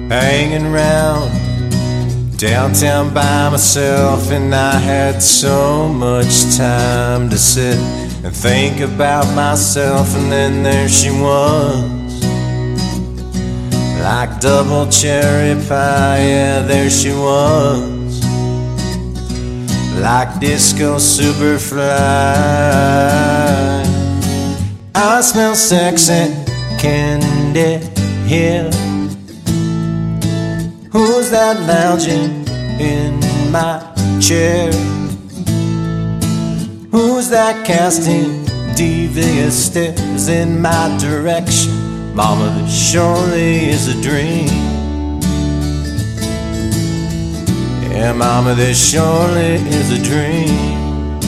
hanging round downtown by myself, and I had so much time to sit and think about myself. And then there she was, like double cherry pie. Yeah, there she was, like disco superfly. I smell sex and candy here. Who's that lounging in my chair? Who's that casting devious stares in my direction? Mama, this surely is a dream. Yeah, mama, this surely is a dream.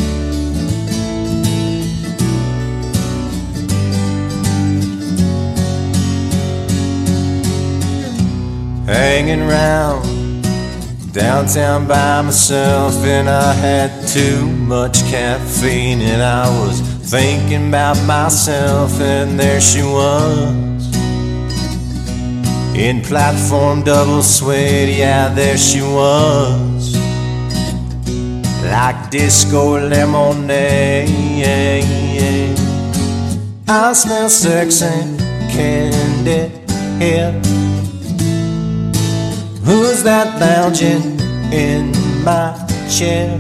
Hanging round downtown by myself, and I had too much caffeine, and I was thinking about myself. And there she was, in platform double suede. Yeah, there she was, like disco lemonade. I smell sex and candy here. Who's that lounging in my chair?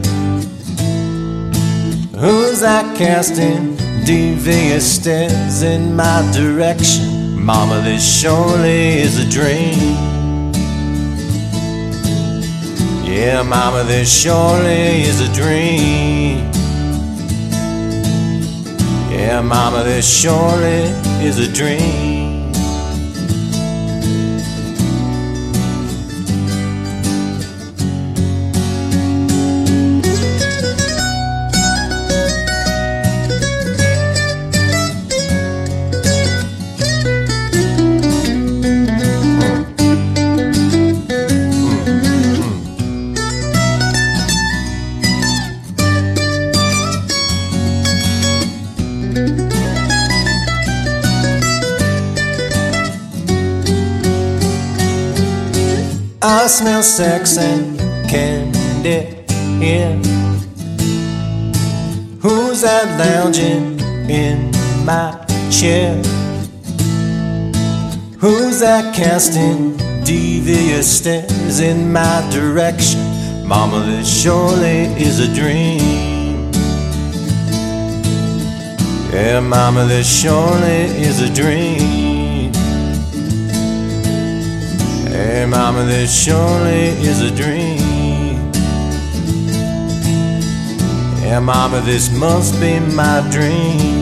Who's that casting devious stares in my direction? Mama, this surely is a dream. Yeah, mama, this surely is a dream. Yeah, mama, this surely is a dream. I smell sex and candy here. Who's that lounging in my chair? Who's that casting devious stares in my direction? Mama, this surely is a dream. Yeah, mama, this surely is a dream. Hey, mama, this surely is a dream. Yeah, mama, this must be my dream.